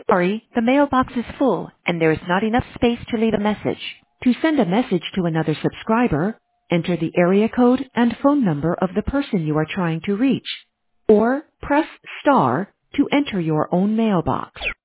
Sorry, the mailbox is full and there is not enough space to leave a message. To send a message to another subscriber, enter the area code and phone number of the person you are trying to reach, or press star to enter your own mailbox.